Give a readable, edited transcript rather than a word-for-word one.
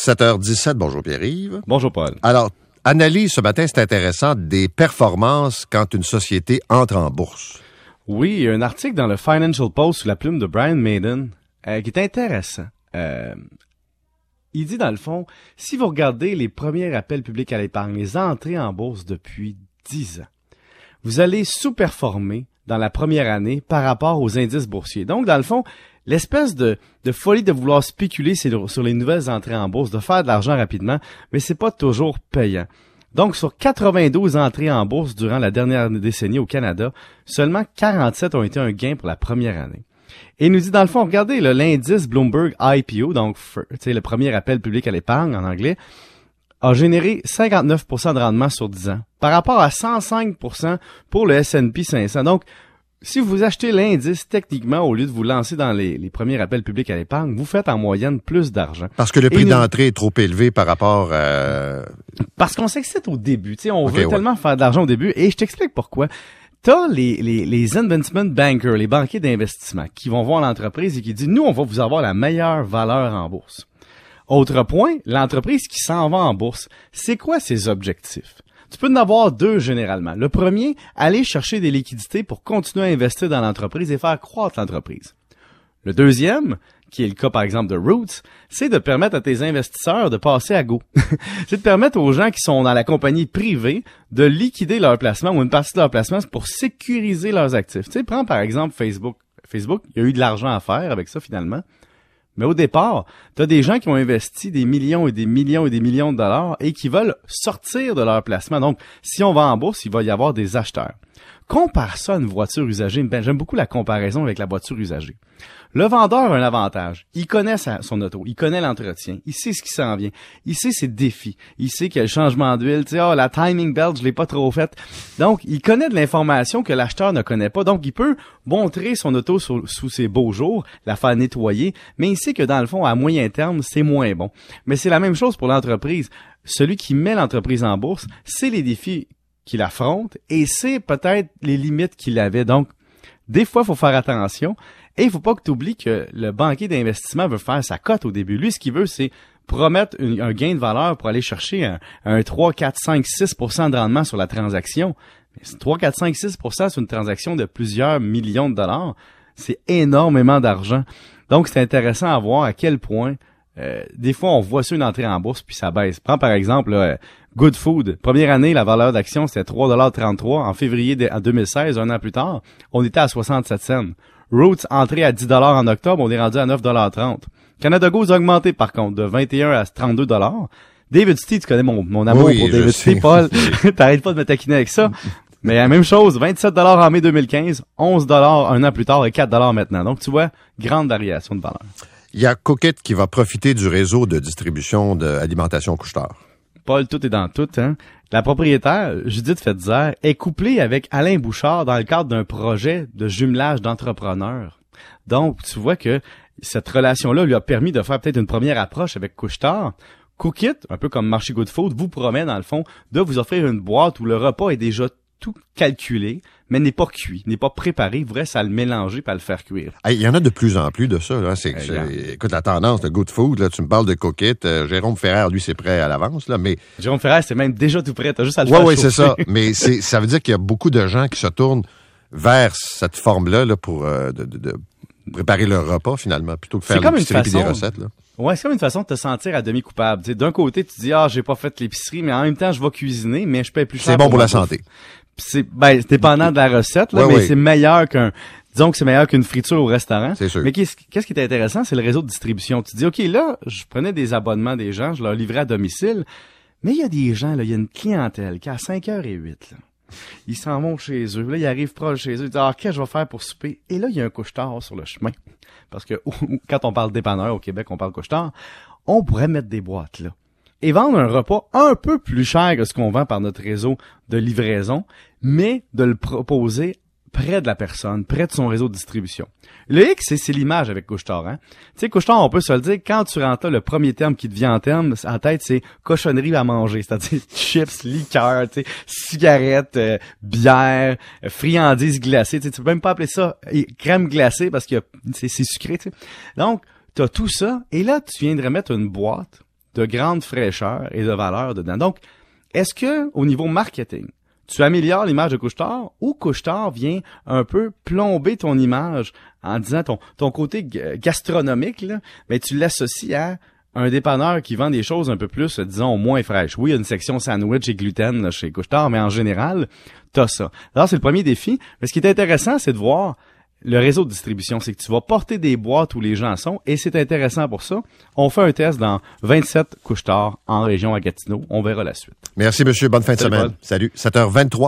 7h17, bonjour Pierre-Yves. Bonjour Paul. Alors, analyse ce matin, c'est intéressant, des performances quand une société entre en bourse. Oui, il y a un article dans le Financial Post sous la plume de Brian Maiden qui est intéressant. Il dit dans le fond, si vous regardez les premiers appels publics à l'épargne, les entrées en bourse depuis 10 ans, vous allez sous-performer dans la première année par rapport aux indices boursiers. Donc, dans le fond, l'espèce de folie de vouloir spéculer sur les nouvelles entrées en bourse, de faire de l'argent rapidement, mais c'est pas toujours payant. Donc, sur 92 entrées en bourse durant la dernière décennie au Canada, seulement 47 ont été un gain pour la première année. Et il nous dit, dans le fond, regardez l'indice Bloomberg IPO, donc le premier appel public à l'épargne en anglais, a généré 59% de rendement sur 10 ans, par rapport à 105% pour le S&P 500. Donc, si vous achetez l'indice, techniquement, au lieu de vous lancer dans les premiers appels publics à l'épargne, vous faites en moyenne plus d'argent. Parce que le prix d'entrée est trop élevé par rapport à... Parce qu'on sait que c'est au début. On veut tellement faire de l'argent au début. Et je t'explique pourquoi. T'as les investment bankers, les banquiers d'investissement, qui vont voir l'entreprise et qui disent, nous, on va vous avoir la meilleure valeur en bourse. Autre point, l'entreprise qui s'en va en bourse, c'est quoi ses objectifs? Tu peux en avoir deux généralement. Le premier, aller chercher des liquidités pour continuer à investir dans l'entreprise et faire croître l'entreprise. Le deuxième, qui est le cas par exemple de Roots, c'est de permettre à tes investisseurs de passer à go. C'est de permettre aux gens qui sont dans la compagnie privée de liquider leur placement ou une partie de leur placement pour sécuriser leurs actifs. Tu sais, prends par exemple Facebook. Facebook, il y a eu de l'argent à faire avec ça finalement. Mais au départ, tu as des gens qui ont investi des millions et des millions et des millions de dollars et qui veulent sortir de leur placement. Donc, si on va en bourse, il va y avoir des acheteurs. Compare ça à une voiture usagée. J'aime beaucoup la comparaison avec la voiture usagée. Le vendeur a un avantage. Il connaît son auto, il connaît l'entretien, il sait ce qui s'en vient, il sait ses défis, il sait qu'il y a le changement d'huile, tu sais, la timing belt, je l'ai pas trop faite. Donc, il connaît de l'information que l'acheteur ne connaît pas. Donc, il peut montrer son auto sous ses beaux jours, la faire nettoyer, mais il sait que dans le fond, à moyen terme, c'est moins bon. Mais c'est la même chose pour l'entreprise. Celui qui met l'entreprise en bourse, c'est les défis qu'il affronte et c'est peut-être les limites qu'il avait. Donc, des fois, il faut faire attention. Et il faut pas que tu oublies que le banquier d'investissement veut faire sa cote au début. Lui, ce qu'il veut, c'est promettre un gain de valeur pour aller chercher un 3, 4, 5, 6% de rendement sur la transaction. Mais 3, 4, 5, 6% sur une transaction de plusieurs millions de dollars, c'est énormément d'argent. Donc, c'est intéressant à voir à quel point, des fois, on voit ça une entrée en bourse puis ça baisse. Prends par exemple Good Food. Première année, la valeur d'action, c'était 3,33 $. En février en 2016, un an plus tard, on était à 67 cents. Roots, entrée à 10 $ en octobre, on est rendu à 9,30 $. Canada Goose a augmenté, par contre, de 21 à 32 $. David Stee, tu connais mon amour pour David Stee, Paul. T'arrêtes pas de me taquiner avec ça. Mais la même chose, 27 $ en mai 2015, 11 $ un an plus tard et 4 $ maintenant. Donc, tu vois, grande variation de valeur. Il y a Cookit qui va profiter du réseau de distribution d'alimentation Couche-Tard. Paul, tout est dans tout, hein. La propriétaire, Judith Fetzer, est couplée avec Alain Bouchard dans le cadre d'un projet de jumelage d'entrepreneurs. Donc, tu vois que cette relation-là lui a permis de faire peut-être une première approche avec Couche-Tard. Cookit, un peu comme Marché Good Food, vous promet, dans le fond, de vous offrir une boîte où le repas est déjà tout calculé, mais n'est pas cuit, n'est pas préparé. Il vous reste à le mélanger et à le faire cuire. Il y en a de plus en plus de ça. Là. Écoute, la tendance de Good Food, là, tu me parles de Cookit. Jérôme Ferrer, lui, c'est prêt à l'avance. Là, mais Jérôme Ferrer, c'est même déjà tout prêt. T'as juste à le faire chauffer. Oui, c'est ça. Mais ça veut dire qu'il y a beaucoup de gens qui se tournent vers cette forme-là là, pour de préparer leur repas, finalement, plutôt que faire l'épicerie et des recettes. Là. Ouais, c'est comme une façon de te sentir à demi coupable. T'sais, d'un côté, tu dis j'ai pas fait l'épicerie, mais en même temps, je vais cuisiner, mais je paye plus cher. C'est bon pour la santé. C'est dépendant de la recette, là, mais c'est meilleur disons que c'est meilleur qu'une friture au restaurant. C'est sûr. Mais qu'est-ce qui est intéressant, c'est le réseau de distribution. Tu dis, OK, là, je prenais des abonnements des gens, je leur livrais à domicile, mais il y a des gens, là, il y a une clientèle qui à 5h08, là. Ils s'en vont chez eux, là, ils arrivent proche chez eux, ils disent, qu'est-ce que je vais faire pour souper? Et là, il y a un couche-tard sur le chemin. Parce que quand on parle dépanneur au Québec, on parle couche-tard. On pourrait mettre des boîtes, là. Et vendre un repas un peu plus cher que ce qu'on vend par notre réseau de livraison, mais de le proposer près de la personne, près de son réseau de distribution. Le X, c'est l'image avec Couche-Tard, hein. Tu sais, Couche-Tard, on peut se le dire, quand tu rentres là, le premier terme qui te vient en tête, c'est cochonnerie à manger. C'est-à-dire chips, liqueurs, tu sais, cigarettes, bière, friandises glacées. Tu peux même pas appeler ça crème glacée parce que c'est sucré, tu sais. Donc, t'as tout ça, et là, tu viendrais mettre une boîte de grande fraîcheur et de valeur dedans. Donc, est-ce que, au niveau marketing, tu améliores l'image de Couche-Tard ou Couche-Tard vient un peu plomber ton image en disant ton côté gastronomique, là, mais tu l'associes à un dépanneur qui vend des choses un peu plus, disons, moins fraîches. Oui, il y a une section sandwich et gluten là, chez Couche-Tard, mais en général, t'as ça. Alors, c'est le premier défi. Mais ce qui est intéressant, c'est de voir le réseau de distribution. C'est que tu vas porter des boîtes où les gens sont, et c'est intéressant pour ça. On fait un test dans 27 Couche-Tard en région à Gatineau. On verra la suite. Merci, monsieur. Bonne fin de semaine. Paul. Salut. 7h23.